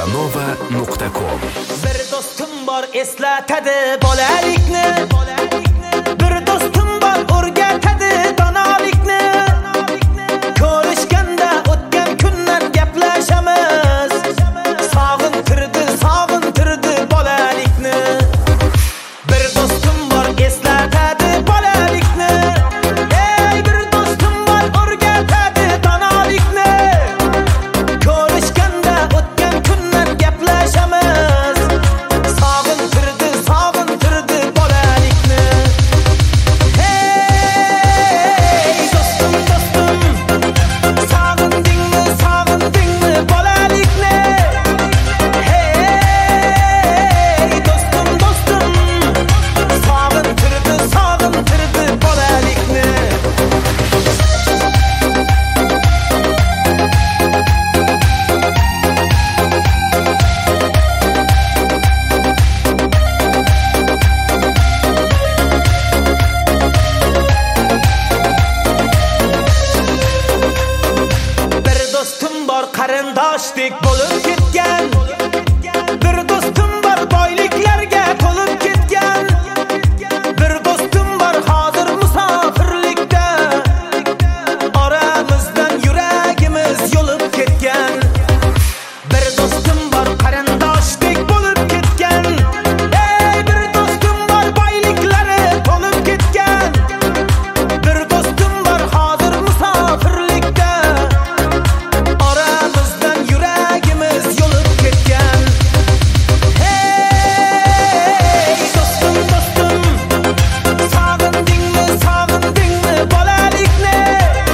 castanova.com. Bir do'stim bor eslatadi bolalikni, bir do'stim bor o'rgatadi donolikni. Ko'rishganda o'tgan kunlar gaplashamiz, sog'intirdi bolalikni. Bir do'stim bor eslatadi bolalikni, ey bir do'stim bor o'rgatadi donolikni. Ko'rishganda o'tgan kunlar gaplashamiz, sog'intirdi bolalikni. Hey do'stim, sog'indingmi bolalikni? Hey do'stim, sog'intirdi bolalikni. Bir do'stim bor qarindoshdek bo'lib ketgan, bir do'stim bor boyliklarga to'lib ketgan, bir do'stim bor hozir musofirlikda, oramizdan yuragimiz yo'lib ketgan. Bir do'stim bor qarindoshdek bo'lib ketgan, ey bir do'stim bor boyliklari to'lib ketgan, bir do'stim bor hozir musofirlikda, oramizdan yuragimiz yo'lib ketgan. Hey do'stim, sog'indingmi bolalikni?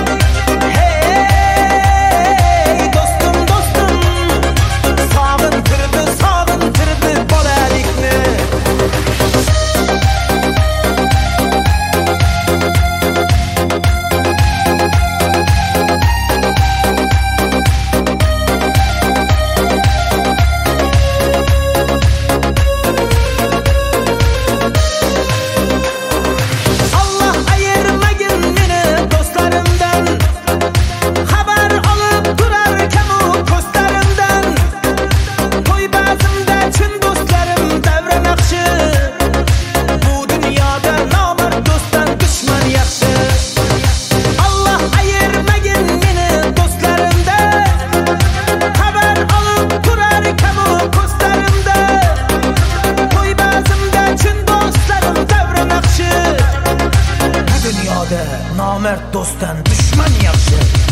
Hey do'stim, sog'intirdi bolalikni. Allah ayırmagin meni do'stlarimdan, xabar olib turarkan u ko'zlarimdan. To'y bazmda chin do'stlarim davra naqshi, bu dunyoda nomard do'stdan dushman yaxshi. Allah ayirmagin meni do'stlarimdan, xabar olib turarkan u ko'zlarimdan. To'y bazmda chin do'stlarim davra naqshi, bu dunyoda nomard do'stdan dushman yaxshi.